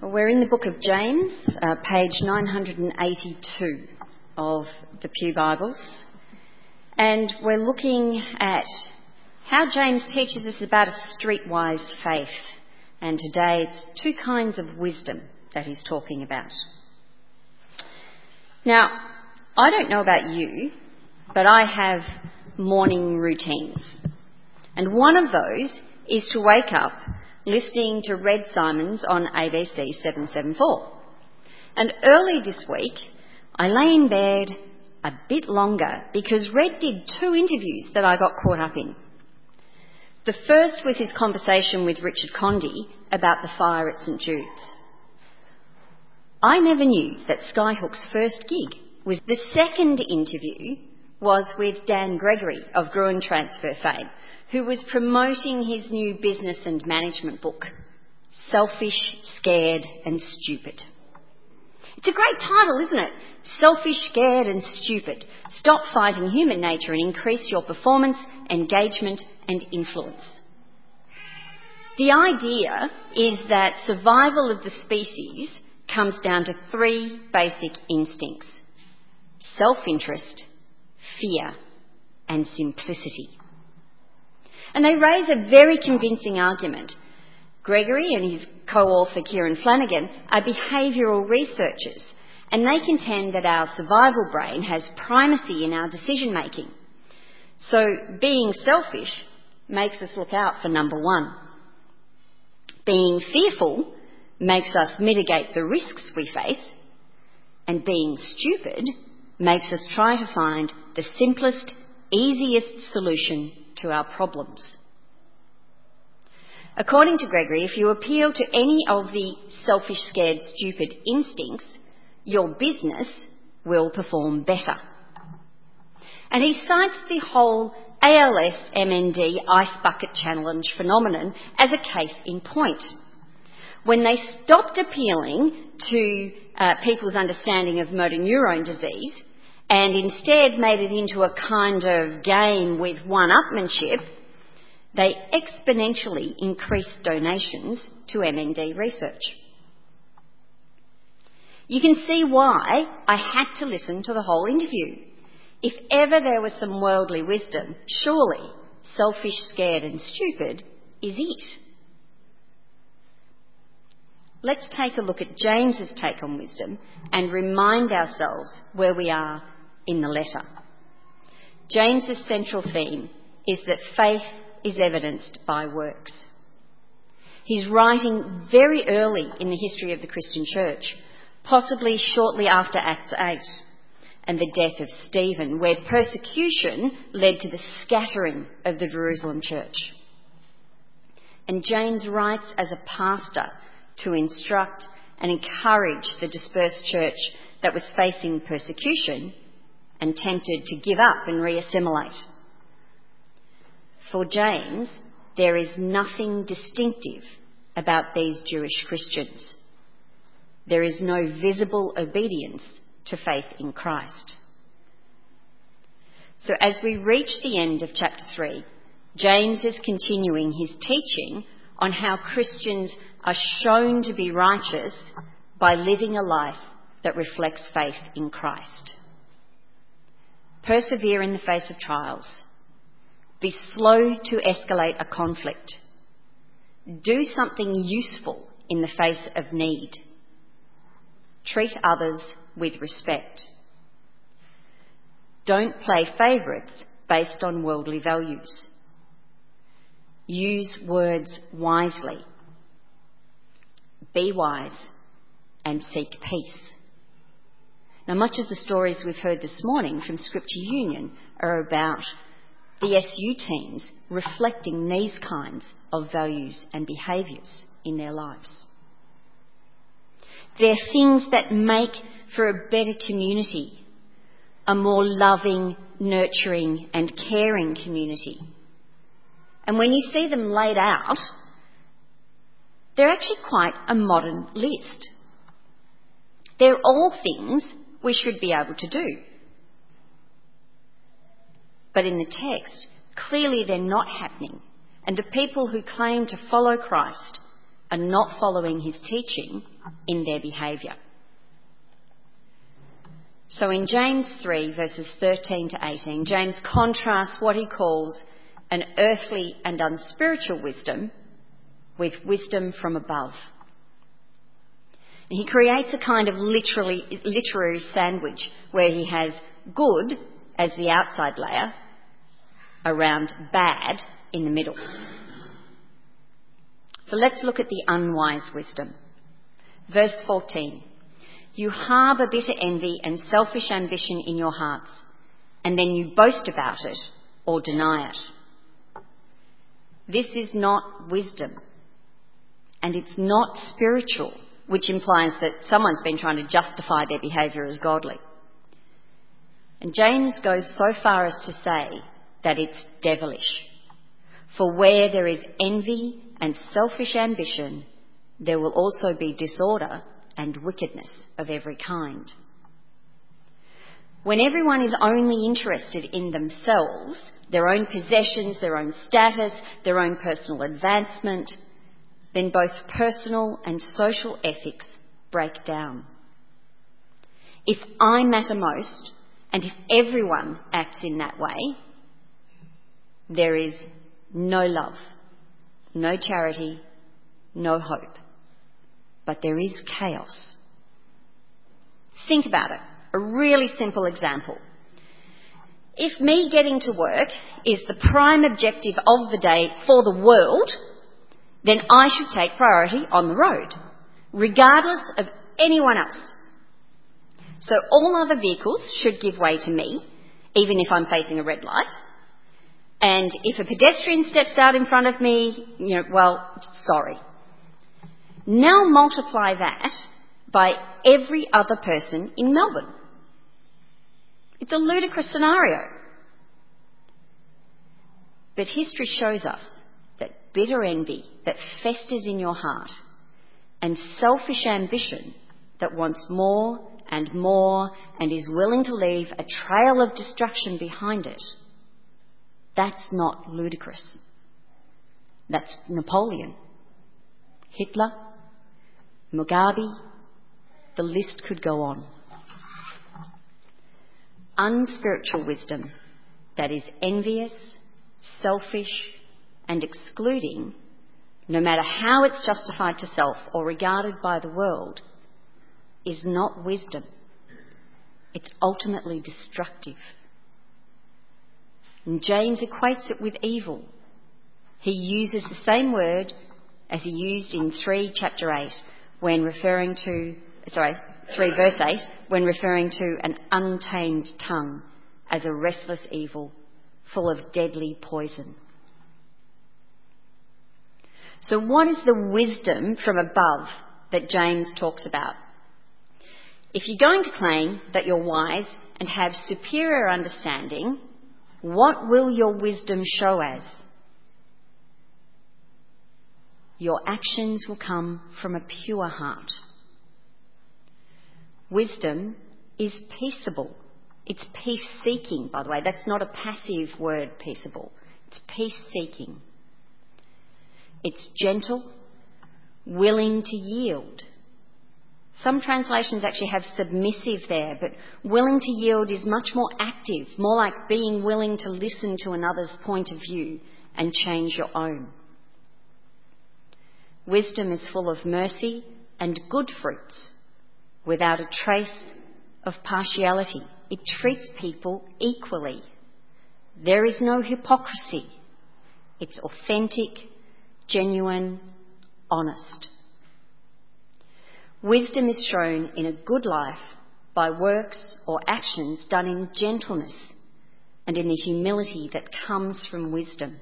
We're in the book of James, page 982 of the Pew Bibles, and we're looking at how James teaches us about a streetwise faith, and today it's two kinds of wisdom that he's talking about. Now, I don't know about you, but I have morning routines, and one of those is to wake up listening to Red Simons on ABC 774. And early this week, I lay in bed a bit longer because Red did two interviews that I got caught up in. The first was his conversation with Richard Condy about the fire at St Jude's. I never knew that Skyhook's first gig was. The second interview was with Dan Gregory of Gruen Transfer fame, who was promoting his new business and management book, Selfish, Scared and Stupid. It's a great title, isn't it? Selfish, Scared and Stupid. Stop fighting human nature and increase your performance, engagement and influence. The idea is that survival of the species comes down to three basic instincts: self-interest, fear and simplicity. And they raise a very convincing argument. Gregory and his co-author Kieran Flanagan are behavioural researchers, and they contend that our survival brain has primacy in our decision-making. So being selfish makes us look out for number one. Being fearful makes us mitigate the risks we face, and being stupid makes us try to find the simplest, easiest solution to our problems. According to Gregory, if you appeal to any of the selfish, scared, stupid instincts, your business will perform better. And he cites the whole ALS MND Ice Bucket Challenge phenomenon as a case in point. When they stopped appealing to people's understanding of motor neurone disease and instead made it into a kind of game with one-upmanship, they exponentially increased donations to MND research. You can see why I had to listen to the whole interview. If ever there was some worldly wisdom, surely selfish, scared and stupid is it. Let's take a look at James's take on wisdom and remind ourselves where we are in the letter. James's central theme is that faith is evidenced by works. He's writing very early in the history of the Christian church, possibly shortly after Acts 8 and the death of Stephen, where persecution led to the scattering of the Jerusalem church. And James writes as a pastor to instruct and encourage the dispersed church that was facing persecution and tempted to give up and reassimilate. For James, there is nothing distinctive about these Jewish Christians. There is no visible obedience to faith in Christ. So as we reach the end of chapter 3, James is continuing his teaching on how Christians are shown to be righteous by living a life that reflects faith in Christ. Persevere in the face of trials. Be slow to escalate a conflict. Do something useful in the face of need. Treat others with respect. Don't play favourites based on worldly values. Use words wisely. Be wise and seek peace. Now, much of the stories we've heard this morning from Scripture Union are about the SU teams reflecting these kinds of values and behaviours in their lives. They're things that make for a better community, a more loving, nurturing and caring community. And when you see them laid out, they're actually quite a modern list. They're all things we should be able to do. But in the text, clearly they're not happening, and the people who claim to follow Christ are not following his teaching in their behaviour. So in James 3, verses 13 to 18, James contrasts what he calls an earthly and unspiritual wisdom with wisdom from above. He creates a kind of literary sandwich where he has good as the outside layer, around bad in the middle. So let's look at the unwise wisdom. Verse 14. You harbour bitter envy and selfish ambition in your hearts, and then you boast about it or deny it. This is not wisdom, and it's not spiritual, which implies that someone's been trying to justify their behaviour as godly. And James goes so far as to say that it's devilish. For where there is envy and selfish ambition, there will also be disorder and wickedness of every kind. When everyone is only interested in themselves, their own possessions, their own status, their own personal advancement, then both personal and social ethics break down. If I matter most, and if everyone acts in that way, there is no love, no charity, no hope. But there is chaos. Think about it. A really simple example. If me getting to work is the prime objective of the day for the world, then I should take priority on the road, regardless of anyone else. So all other vehicles should give way to me, even if I'm facing a red light. And if a pedestrian steps out in front of me, sorry. Now multiply that by every other person in Melbourne. It's a ludicrous scenario. But history shows us that bitter envy that festers in your heart and selfish ambition that wants more and more and is willing to leave a trail of destruction behind it, that's not ludicrous. That's Napoleon, Hitler, Mugabe, the list could go on. Unspiritual wisdom that is envious, selfish, and excluding, no matter how it's justified to self or regarded by the world, is not wisdom. It's ultimately destructive. And James equates it with evil. He uses the same word as he used in 3 verse 8 when referring to an untamed tongue as a restless evil full of deadly poison. So what is the wisdom from above that James talks about? If you're going to claim that you're wise and have superior understanding, what will your wisdom show as? Your actions will come from a pure heart. Wisdom is peaceable. It's peace-seeking, by the way. That's not a passive word, peaceable. It's peace-seeking. It's gentle, willing to yield. Some translations actually have submissive there, but willing to yield is much more active, more like being willing to listen to another's point of view and change your own. Wisdom is full of mercy and good fruits, without a trace of partiality. It treats people equally. There is no hypocrisy. It's authentic, genuine, honest. Wisdom is shown in a good life by works or actions done in gentleness and in the humility that comes from wisdom.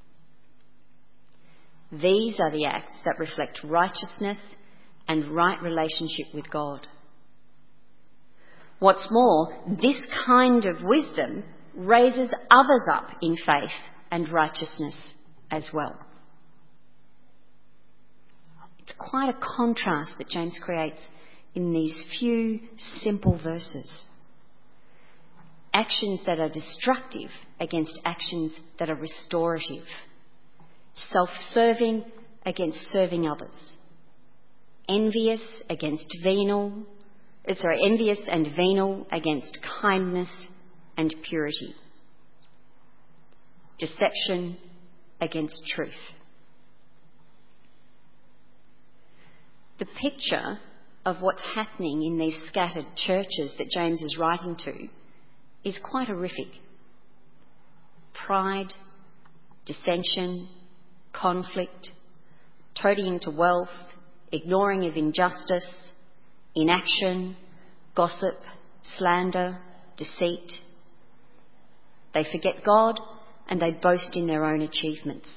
These are the acts that reflect righteousness and right relationship with God. What's more, this kind of wisdom raises others up in faith and righteousness as well. It's quite a contrast that James creates in these few simple verses. Actions that are destructive against actions that are restorative. Self-serving against serving others. envious and venal against kindness and purity, deception against truth. The picture of what's happening in these scattered churches that James is writing to is quite horrific. Pride, dissension, conflict, toadying to wealth, ignoring of injustice, inaction, gossip, slander, deceit. They forget God and they boast in their own achievements.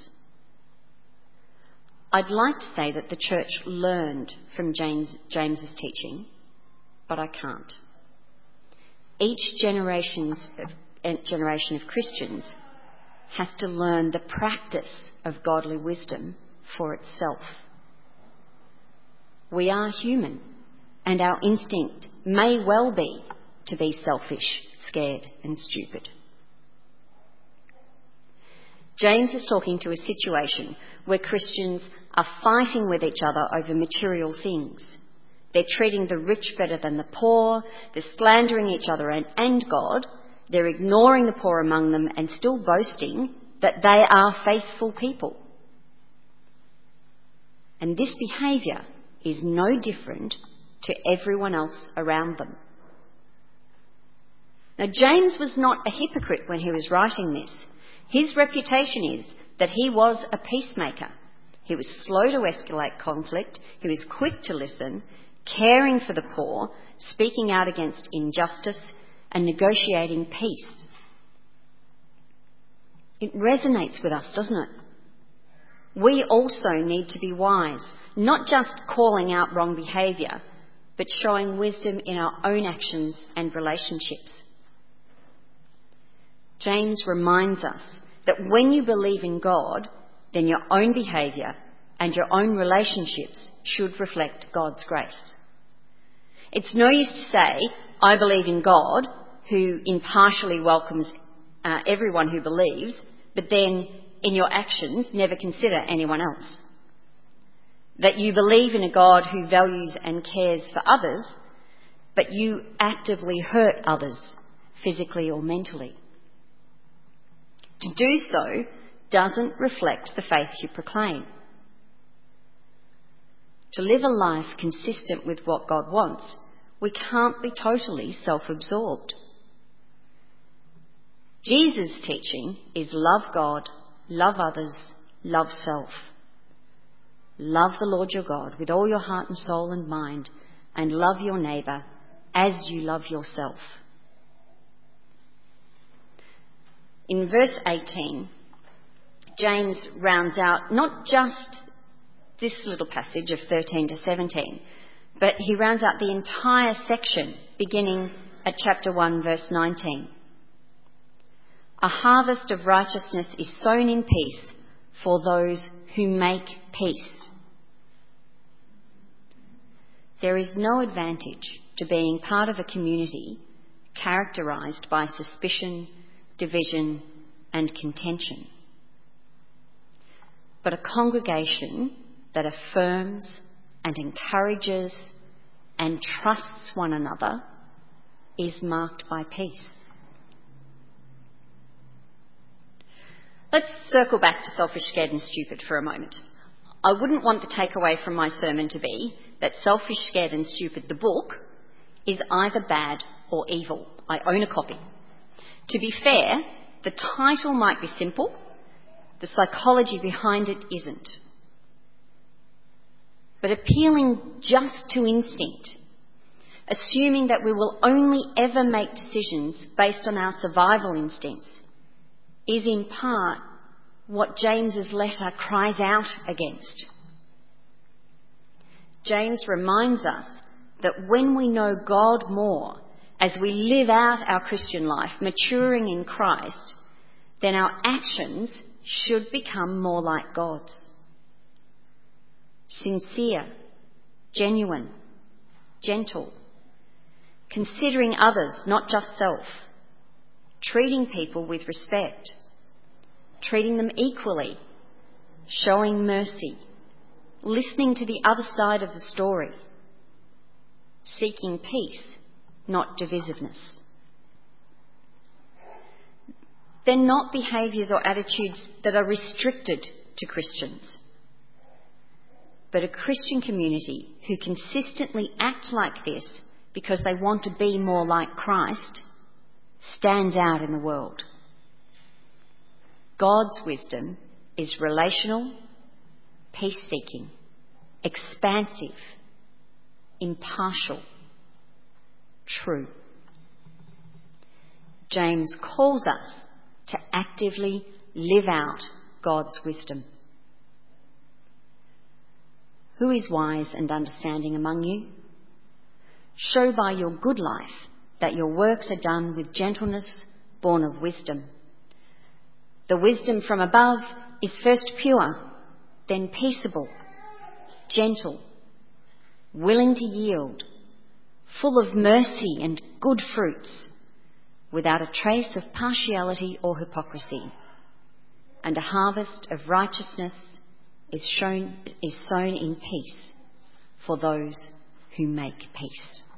I'd like to say that the church learned from James's teaching, but I can't. Each generation of Christians has to learn the practice of godly wisdom for itself. We are human, and our instinct may well be to be selfish, scared and stupid. James is talking to a situation where Christians are fighting with each other over material things. They're treating the rich better than the poor, they're slandering each other and God, they're ignoring the poor among them and still boasting that they are faithful people. And this behaviour is no different to everyone else around them. Now, James was not a hypocrite when he was writing this. His reputation is that he was a peacemaker. He was slow to escalate conflict. He was quick to listen, caring for the poor, speaking out against injustice and negotiating peace. It resonates with us, doesn't it? We also need to be wise, not just calling out wrong behaviour, but showing wisdom in our own actions and relationships. James reminds us that when you believe in God, then your own behaviour and your own relationships should reflect God's grace. It's no use to say, I believe in God, who impartially welcomes everyone who believes, but then in your actions never consider anyone else. That you believe in a God who values and cares for others, but you actively hurt others, physically or mentally. To do so doesn't reflect the faith you proclaim. To live a life consistent with what God wants, we can't be totally self-absorbed. Jesus' teaching is love God, love others, love self. Love the Lord your God with all your heart and soul and mind, and love your neighbour as you love yourself. In verse 18, James rounds out not just this little passage of 13 to 17, but he rounds out the entire section beginning at chapter 1, verse 19. A harvest of righteousness is sown in peace for those who make peace. There is no advantage to being part of a community characterised by suspicion, division and contention. But a congregation that affirms and encourages and trusts one another is marked by peace. Let's circle back to Selfish, Scared and Stupid for a moment. I wouldn't want the takeaway from my sermon to be that Selfish, Scared and Stupid, the book, is either bad or evil. I own a copy. To be fair, the title might be simple, the psychology behind it isn't. But appealing just to instinct, assuming that we will only ever make decisions based on our survival instincts, is in part what James's letter cries out against. James reminds us that when we know God more, as we live out our Christian life, maturing in Christ, then our actions should become more like God's. Sincere, genuine, gentle, considering others, not just self, treating people with respect, treating them equally, showing mercy, listening to the other side of the story, seeking peace, not divisiveness. They're not behaviours or attitudes that are restricted to Christians, but a Christian community who consistently act like this because they want to be more like Christ stands out in the world. God's wisdom is relational, peace-seeking, expansive, impartial, true. James calls us to actively live out God's wisdom. Who is wise and understanding among you? Show by your good life that your works are done with gentleness born of wisdom. The wisdom from above is first pure, then peaceable, gentle, willing to yield, full of mercy and good fruits, without a trace of partiality or hypocrisy. And a harvest of righteousness is sown in peace for those who make peace.